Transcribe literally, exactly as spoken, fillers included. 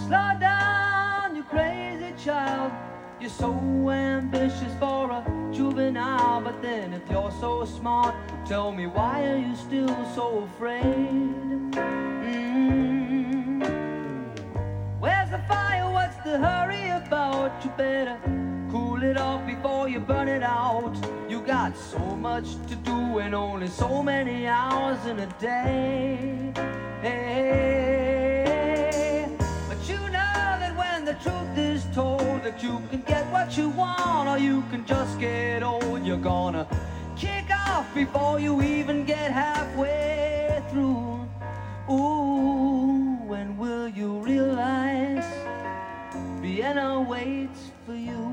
Slow down, you crazy child. You're so ambitious for a juvenile. But then if you're so smart, tell me, why are you still so afraid? Mm. Where's the fire? What's the hurry about? You better cool it off before you burn it out. You got so much to do and only so many hours in a day. Hey, but you know that when the truth is told, that you can get what you want or you can just get old. You're gonna kick off before you even get halfway through. Ooh, when will you realize Vienna waits for you?